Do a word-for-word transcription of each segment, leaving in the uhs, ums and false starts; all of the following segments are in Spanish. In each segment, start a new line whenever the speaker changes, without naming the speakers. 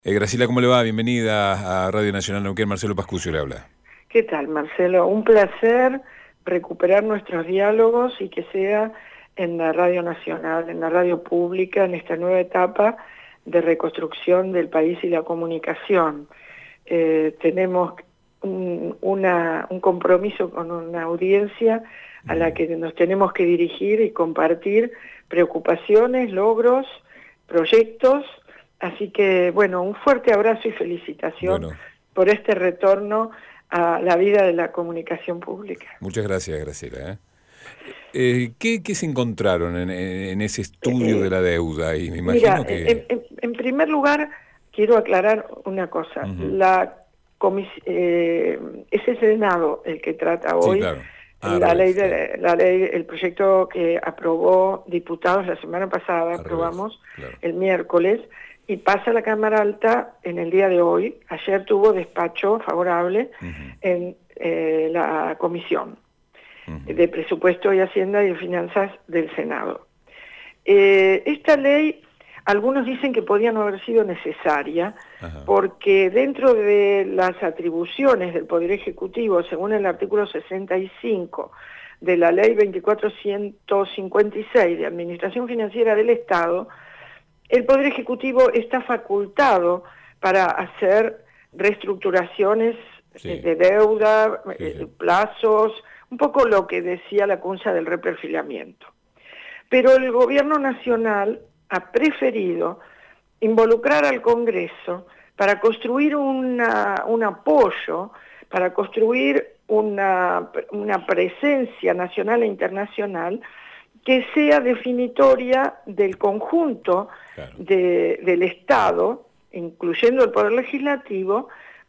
Eh, Graciela, ¿cómo le va? Bienvenida a Radio Nacional Neuquén. Marcelo Pascucio le habla.
¿Qué tal, Marcelo? Un placer recuperar nuestros diálogos y que sea en la Radio Nacional, en la radio pública, en esta nueva etapa de reconstrucción del país y la comunicación. Eh, tenemos un, una, un compromiso con una audiencia a la que nos tenemos que dirigir y compartir preocupaciones, logros, proyectos. Así que, bueno, un fuerte abrazo y felicitación
Bueno,
por este retorno a la vida de la comunicación pública.
muchas gracias, Graciela. ¿eh? Eh, ¿qué, ¿Qué se encontraron en, en ese estudio
Eh,
de la deuda? Y me
mira,
imagino
en,
que...
en, en primer lugar, quiero aclarar una cosa.
Uh-huh.
La comis eh, es el Senado el que trata
Sí,
hoy
claro. Ah, al
la ley
revés,
de
claro.
la ley, el proyecto que aprobó diputados la semana pasada,
Al revés,
aprobamos
claro.
el miércoles, y pasa a la Cámara Alta en el día de hoy. Ayer tuvo despacho favorable
Uh-huh.
en eh, la Comisión
Uh-huh.
de Presupuesto y Hacienda y de Finanzas del Senado. Eh, esta ley, algunos dicen que podía no haber sido necesaria,
Ajá.
porque dentro de las atribuciones del Poder Ejecutivo, según el artículo sesenta y cinco de la Ley veinticuatro ciento cincuenta y seis de Administración Financiera del Estado, el Poder Ejecutivo está facultado para hacer reestructuraciones
Sí.
de deuda,
Sí,
eh,
sí.
plazos, un poco lo que decía la cuña del reperfilamiento. Pero el gobierno nacional ha preferido involucrar al Congreso para construir una, un apoyo, para construir una, una presencia nacional e internacional que sea definitoria del conjunto
Claro.
de, del Estado, incluyendo el Poder Legislativo,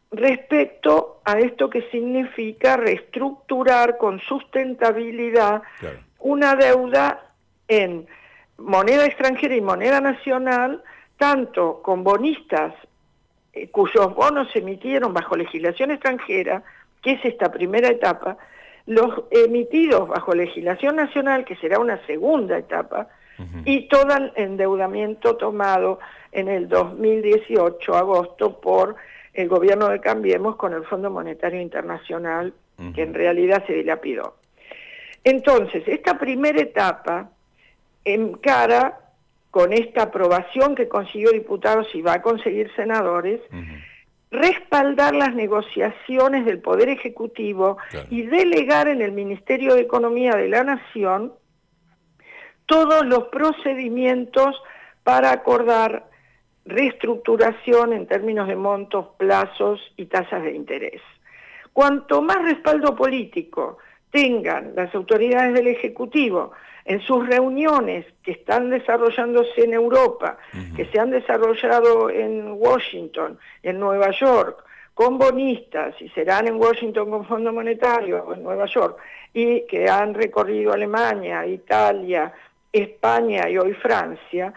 respecto a esto que significa reestructurar con sustentabilidad
Claro.
una deuda en moneda extranjera y moneda nacional, tanto con bonistas eh, cuyos bonos se emitieron bajo legislación extranjera, que es esta primera etapa, los emitidos bajo legislación nacional, que será una segunda etapa,
Uh-huh.
y todo el endeudamiento tomado en el dos mil dieciocho, agosto, por el gobierno de Cambiemos con el Fondo Monetario Internacional,
Uh-huh.
que en realidad se dilapidó. Entonces, esta primera etapa encara, con esta aprobación que consiguió diputados y va a conseguir senadores,
Uh-huh.
respaldar las negociaciones del Poder Ejecutivo,
Claro.
y delegar en el Ministerio de Economía de la Nación todos los procedimientos para acordar reestructuración en términos de montos, plazos y tasas de interés. Cuanto más respaldo político tengan las autoridades del Ejecutivo en sus reuniones que están desarrollándose en Europa,
Uh-huh.
que se han desarrollado en Washington, en Nueva York, con bonistas, y serán en Washington con Fondo Monetario, o en Nueva York, y que han recorrido Alemania, Italia, España y hoy Francia,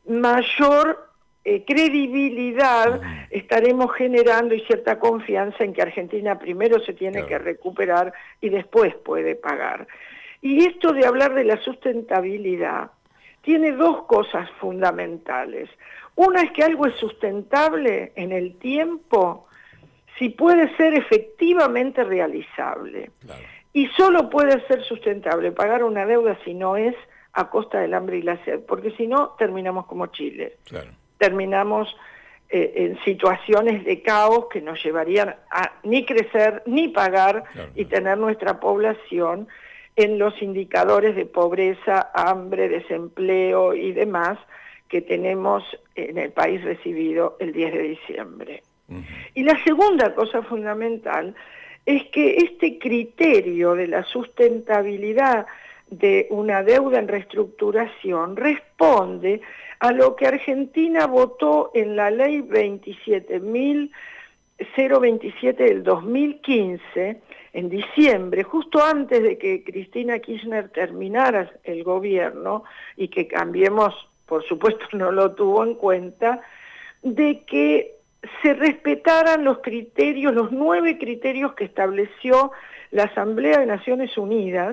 mayor eh, credibilidad
Uh-huh.
estaremos generando y cierta confianza en que Argentina primero se tiene
Claro.
que recuperar y después puede pagar. Y esto de hablar de la sustentabilidad tiene dos cosas fundamentales. Una es que algo es sustentable en el tiempo si puede ser efectivamente realizable.
Claro.
Y solo puede ser sustentable pagar una deuda si no es a costa del hambre y la sed, porque si no terminamos como Chile.
Claro.
Terminamos eh, en situaciones de caos que nos llevarían a ni crecer, ni pagar,
Claro,
y
claro.
tener nuestra población en los indicadores de pobreza, hambre, desempleo y demás que tenemos en el país recibido el diez de diciembre.
Uh-huh.
Y la segunda cosa fundamental es que este criterio de la sustentabilidad de una deuda en reestructuración responde a lo que Argentina votó en la ley veintisiete mil veintisiete del dos mil quince, en diciembre, justo antes de que Cristina Kirchner terminara el gobierno, y que Cambiemos, por supuesto, no lo tuvo en cuenta, de que se respetaran los criterios, los nueve criterios que estableció la Asamblea de Naciones Unidas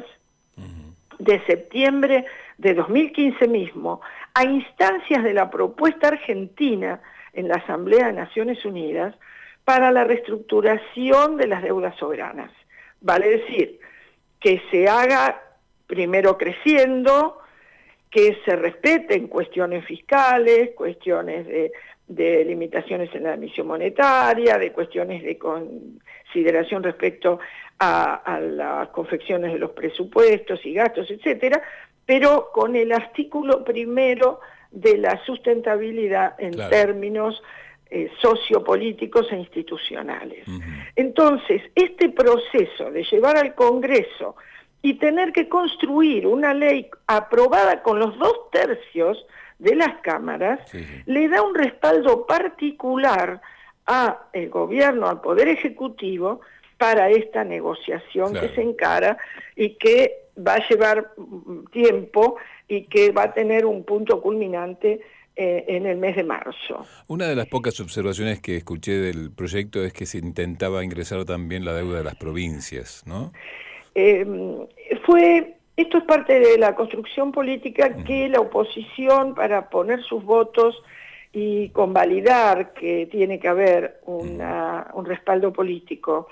de septiembre de dos mil quince mismo, a instancias de la propuesta argentina en la Asamblea de Naciones Unidas para la reestructuración de las deudas soberanas. Vale decir, que se haga primero creciendo, que se respeten cuestiones fiscales, cuestiones de, de limitaciones en la emisión monetaria, de cuestiones de consideración respecto a, a las confecciones de los presupuestos y gastos, etcétera, pero con el artículo primero de la sustentabilidad en claro. términos eh, sociopolíticos e institucionales. Uh-huh. Entonces, este proceso de llevar al Congreso y tener que construir una ley aprobada con los dos tercios de las cámaras, sí, sí. le da un respaldo particular al gobierno, al Poder Ejecutivo, para esta negociación claro. que se encara y que va a llevar tiempo y que va a tener un punto culminante eh, en el mes de marzo.
Una de las pocas observaciones que escuché del proyecto es que se intentaba ingresar también la deuda de las provincias, ¿no?
Eh, fue, esto es parte de la construcción política que la oposición, para poner sus votos y convalidar que tiene que haber una, un respaldo político,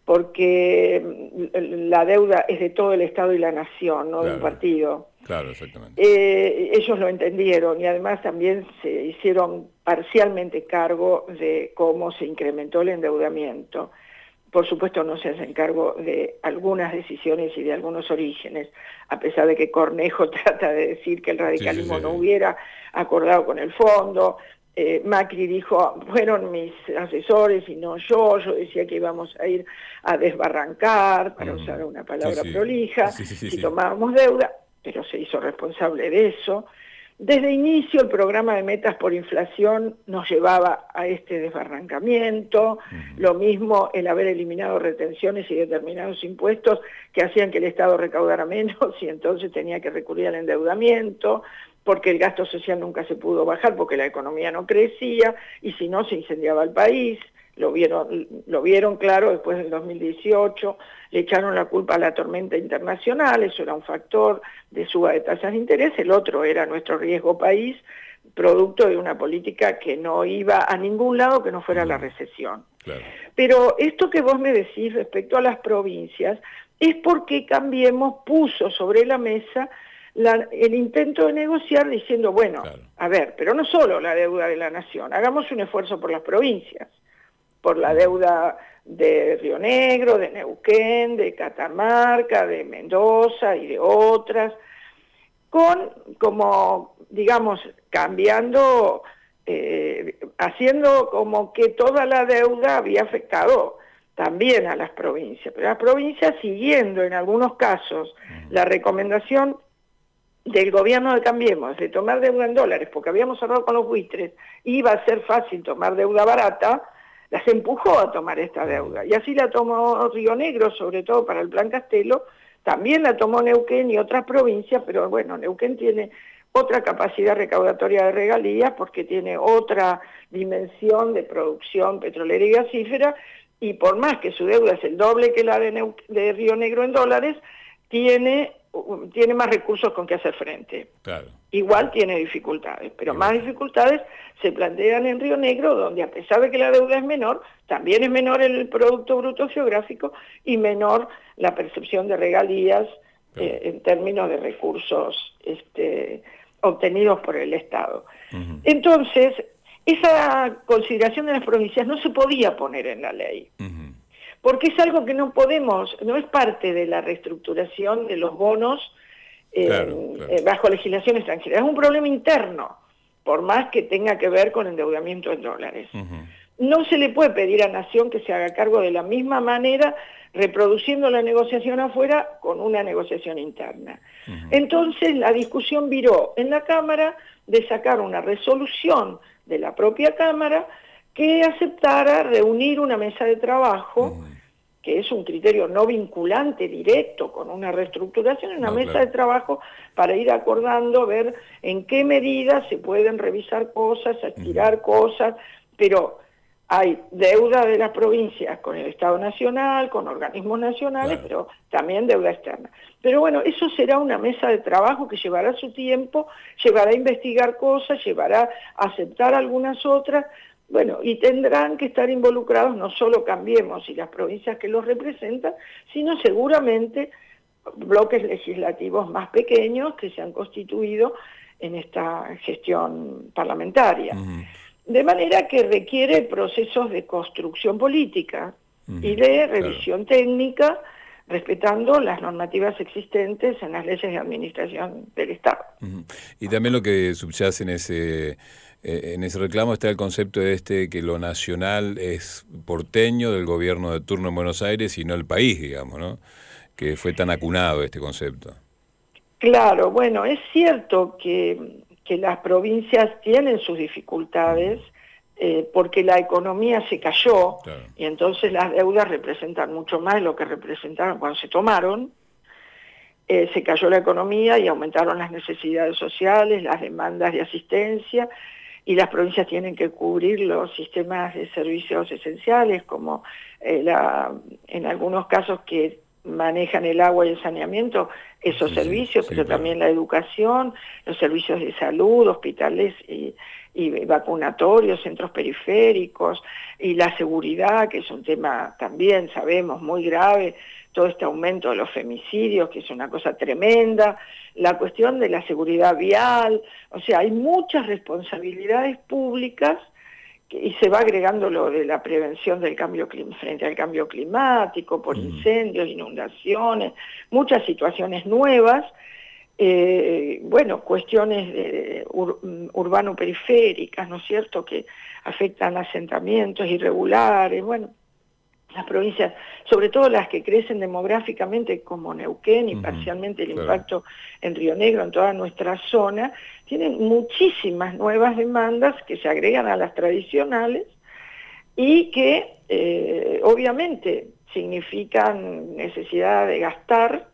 porque la deuda es de todo el Estado y la Nación, no claro, de un partido.
Claro, exactamente.
Eh, ellos lo entendieron y además también se hicieron parcialmente cargo de cómo se incrementó el endeudamiento. Por supuesto no se hacen cargo de algunas decisiones y de algunos orígenes, a pesar de que Cornejo trata de decir que el radicalismo sí, sí, sí. no hubiera acordado con el fondo. Eh, Macri dijo, fueron mis asesores y no yo, yo decía que íbamos a ir a desbarrancar, para mm. usar una palabra sí, sí. prolija, sí, sí, sí, si sí. tomábamos deuda, pero se hizo responsable de eso. Desde inicio el programa de metas por inflación nos llevaba a este desbarrancamiento, uh-huh. lo mismo el haber eliminado retenciones y determinados impuestos que hacían que el Estado recaudara menos y entonces tenía que recurrir al endeudamiento, porque el gasto social nunca se pudo bajar porque la economía no crecía y si no se incendiaba el país. Lo vieron, lo vieron claro después del dos mil dieciocho, le echaron la culpa a la tormenta internacional, eso era un factor de suba de tasas de interés, el otro era nuestro riesgo país, producto de una política que no iba a ningún lado que no fuera la recesión. Claro. Pero esto que vos me decís respecto a las provincias es porque Cambiemos puso sobre la mesa la, el intento de negociar diciendo, bueno, claro. a ver, pero no solo la deuda de la nación, hagamos un esfuerzo por las provincias, por la deuda de Río Negro, de Neuquén, de Catamarca, de Mendoza y de otras, con, como, digamos, cambiando, eh, haciendo como que toda la deuda había afectado también a las provincias, pero las provincias siguiendo en algunos casos la recomendación del gobierno de Cambiemos de tomar deuda en dólares, porque habíamos cerrado con los buitres, iba a ser fácil tomar deuda barata, las empujó a tomar esta deuda. Y así la tomó Río Negro, sobre todo para el Plan Castelo, también la tomó Neuquén y otras provincias, pero bueno, Neuquén tiene otra capacidad recaudatoria de regalías porque tiene otra dimensión de producción petrolera y gasífera, y por más que su deuda es el doble que la de, Neu de Río Negro en dólares, tiene, tiene más recursos con que hacer frente. Claro. Igual tiene dificultades, pero más dificultades se plantean en Río Negro, donde a pesar de que la deuda es menor, también es menor el Producto Bruto Geográfico y menor la percepción de regalías claro. eh, en términos de recursos este, obtenidos por el Estado. Uh-huh. Entonces, esa consideración de las provincias no se podía poner en la ley. Uh-huh. Porque es algo que no podemos, no es parte de la reestructuración de los bonos eh, claro, claro. Eh, bajo legislación extranjera. Es un problema interno, por más que tenga que ver con endeudamiento en dólares. Uh-huh. No se le puede pedir a Nación que se haga cargo de la misma manera, reproduciendo la negociación afuera con una negociación interna. Uh-huh. Entonces la discusión viró en la Cámara de sacar una resolución de la propia Cámara que aceptara reunir una mesa de trabajo, uh-huh. que es un criterio no vinculante directo con una reestructuración, una no, mesa claro. de trabajo para ir acordando, ver en qué medida se pueden revisar cosas, estirar uh-huh. cosas, pero hay deuda de las provincias con el Estado Nacional, con organismos nacionales, claro. pero también deuda externa. Pero bueno, eso será una mesa de trabajo que llevará su tiempo, llevará a investigar cosas, llevará a aceptar algunas otras, Bueno, y tendrán que estar involucrados no solo Cambiemos y las provincias que los representan, sino seguramente bloques legislativos más pequeños que se han constituido en esta gestión parlamentaria. Uh-huh. De manera que requiere procesos de construcción política uh-huh. y de revisión claro. técnica, respetando las normativas existentes en las leyes de administración del Estado.
Uh-huh. Y también lo que subyace en ese, eh, en ese reclamo está el concepto de este que lo nacional es porteño del gobierno de turno en Buenos Aires y no el país, digamos, ¿no? Que fue tan acunado este concepto.
Claro, bueno, es cierto que, que las provincias tienen sus dificultades, eh, porque la economía se cayó, claro. y entonces las deudas representan mucho más de lo que representaron cuando se tomaron. Eh, se cayó la economía y aumentaron las necesidades sociales, las demandas de asistencia, y las provincias tienen que cubrir los sistemas de servicios esenciales, como eh, la, en algunos casos que manejan el agua y el saneamiento, esos sí, servicios, sí, pero sí, también claro. la educación, los servicios de salud, hospitales y, y vacunatorios, centros periféricos, y la seguridad, que es un tema también, sabemos, muy grave, todo este aumento de los femicidios, que es una cosa tremenda, la cuestión de la seguridad vial, o sea, hay muchas responsabilidades públicas y se va agregando lo de la prevención del cambio frente al cambio climático, por incendios, inundaciones, muchas situaciones nuevas, eh, bueno, cuestiones de, ur, urbano-periféricas, ¿no es cierto?, que afectan asentamientos irregulares, bueno, las provincias, sobre todo las que crecen demográficamente como Neuquén y uh-huh, parcialmente el claro. impacto en Río Negro, en toda nuestra zona, tienen muchísimas nuevas demandas que se agregan a las tradicionales y que eh, obviamente significan necesidad de gastar.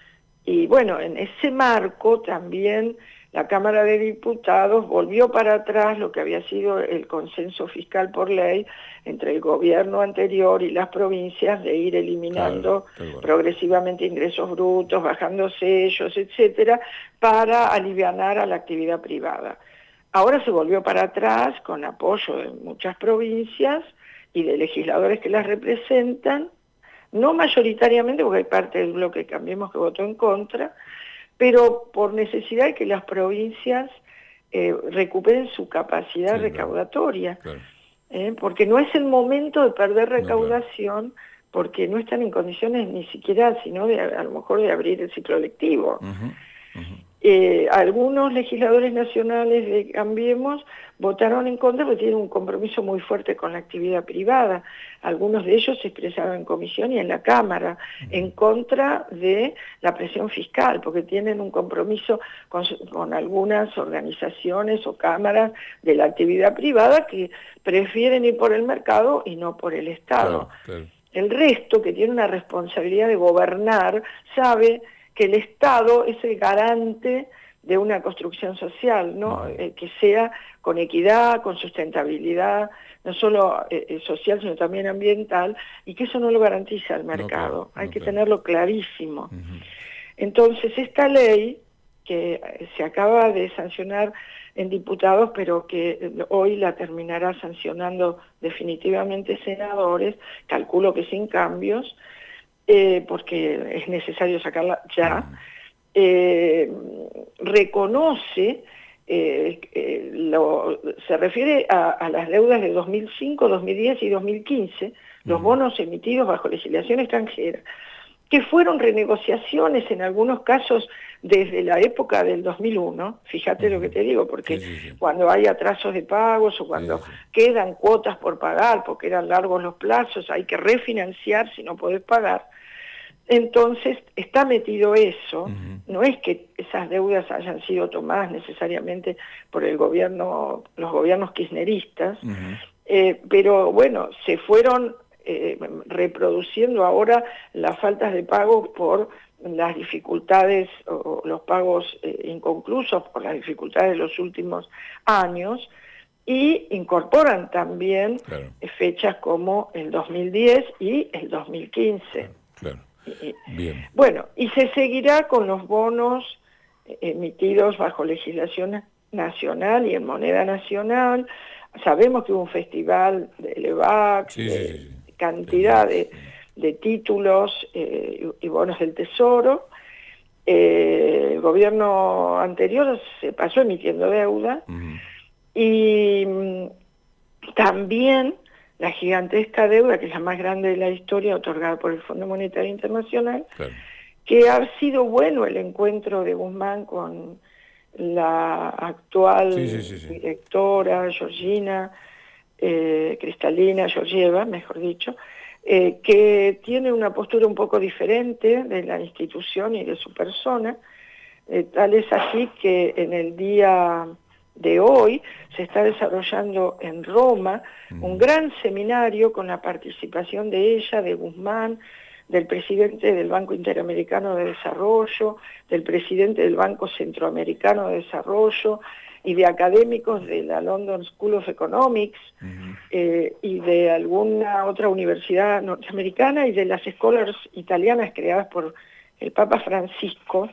Y bueno, en ese marco también la Cámara de Diputados volvió para atrás lo que había sido el consenso fiscal por ley entre el gobierno anterior y las provincias de ir eliminando claro, bueno. progresivamente ingresos brutos, bajando sellos, etcétera, para alivianar a la actividad privada. Ahora se volvió para atrás con apoyo de muchas provincias y de legisladores que las representan, no mayoritariamente porque hay parte del bloque Cambiemos que votó en contra, pero por necesidad de que las provincias eh, recuperen su capacidad sí, recaudatoria, claro. Eh, porque no es el momento de perder recaudación, no, claro. porque no están en condiciones ni siquiera, sino de, a lo mejor de abrir el ciclo lectivo. Uh-huh, uh-huh. Eh, algunos legisladores nacionales de Cambiemos votaron en contra porque tienen un compromiso muy fuerte con la actividad privada. Algunos de ellos se expresaron en comisión y en la Cámara uh-huh. en contra de la presión fiscal, porque tienen un compromiso con, con algunas organizaciones o cámaras de la actividad privada que prefieren ir por el mercado y no por el Estado. Claro, claro. El resto, que tiene una responsabilidad de gobernar, sabe que el Estado es el garante de una construcción social, ¿no? Eh, que sea con equidad, con sustentabilidad, no solo eh, social, sino también ambiental, y que eso no lo garantiza el mercado. No, claro, Hay no, que claro. tenerlo clarísimo. Uh-huh. Entonces, esta ley, que se acaba de sancionar en diputados, pero que hoy la terminará sancionando definitivamente senadores, calculo que sin cambios, Eh, porque es necesario sacarla ya, eh, reconoce, eh, eh, lo, se refiere a, a las deudas de dos mil cinco, dos mil diez y dos mil quince, los bonos emitidos bajo legislación extranjera, que fueron renegociaciones en algunos casos desde la época del dos mil uno, fíjate uh-huh. lo que te digo, porque sí, sí, sí. cuando hay atrasos de pagos o cuando sí, sí. quedan cuotas por pagar, porque eran largos los plazos, hay que refinanciar si no podés pagar. Entonces está metido eso, uh-huh. no es que esas deudas hayan sido tomadas necesariamente por el gobierno, los gobiernos kirchneristas, uh-huh. eh, pero bueno, se fueron eh, reproduciendo ahora las faltas de pago por las dificultades o los pagos eh, inconclusos por las dificultades de los últimos años, y incorporan también claro. fechas como el dos mil diez y el dos mil quince.
Claro, claro. Bien.
Bueno, y se seguirá con los bonos emitidos bajo legislación nacional y en moneda nacional, sabemos que hubo un festival de Levax,
sí,
de
sí, sí, sí.
cantidad de, de títulos eh, y, y bonos del Tesoro. Eh, el gobierno anterior se pasó emitiendo deuda, uh-huh. y mm, también la gigantesca deuda, que es la más grande de la historia, otorgada por el Fondo Monetario Internacional, claro. que ha sido bueno el encuentro de Guzmán con la actual sí, sí, sí, sí. directora, Georgina, eh, Cristalina Georgieva, mejor dicho, eh, que tiene una postura un poco diferente de la institución y de su persona. Eh, tal es así que en el día de hoy se está desarrollando en Roma mm. un gran seminario con la participación de ella, de Guzmán, del presidente del Banco Interamericano de Desarrollo, del presidente del Banco Centroamericano de Desarrollo y de académicos de la London School of Economics uh-huh. eh, y de alguna otra universidad norteamericana y de las scholars italianas creadas por el Papa Francisco,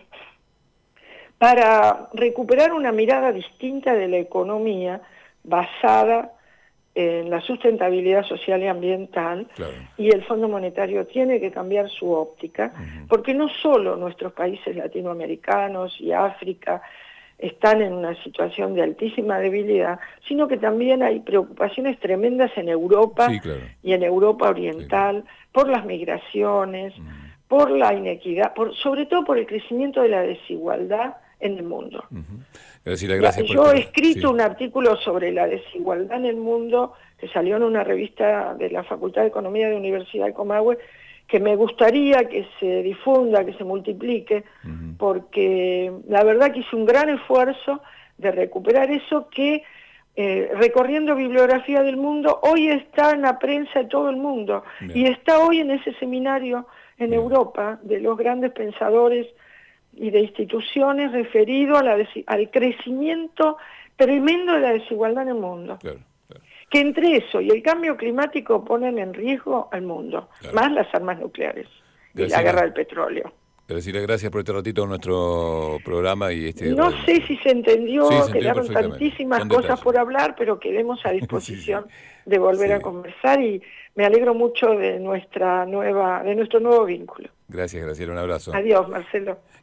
para recuperar una mirada distinta de la economía basada en la sustentabilidad social y ambiental, claro. y el Fondo Monetario tiene que cambiar su óptica, uh-huh. porque no solo nuestros países latinoamericanos y África están en una situación de altísima debilidad, sino que también hay preocupaciones tremendas en Europa sí, claro. y en Europa Oriental, sí, claro. por las migraciones, uh-huh. por la inequidad, por, sobre todo por el crecimiento de la desigualdad en el mundo. Uh-huh.
Graciela, gracias
Yo
por
he escrito sí. un artículo sobre la desigualdad en el mundo que salió en una revista de la Facultad de Economía de la Universidad de Comahue, que me gustaría que se difunda, que se multiplique, uh-huh. porque la verdad que hice un gran esfuerzo de recuperar eso que, eh, recorriendo bibliografía del mundo, hoy está en la prensa de todo el mundo, Bien. y está hoy en ese seminario en Bien. Europa de los grandes pensadores y de instituciones referido a la al crecimiento tremendo de la desigualdad en el mundo. Claro, claro. Que entre eso y el cambio climático ponen en riesgo al mundo, claro. más las armas nucleares Graciela, y la guerra del petróleo.
Graciela, gracias por este ratito en nuestro programa. y este
No
radio.
sé si se entendió,
sí, se
quedaron tantísimas
Son
cosas
detalles.
por hablar, pero quedemos a disposición sí, sí. de volver sí. a conversar, y me alegro mucho de nuestra nueva, de nuestro nuevo vínculo.
Gracias, Graciela, un abrazo.
Adiós, Marcelo.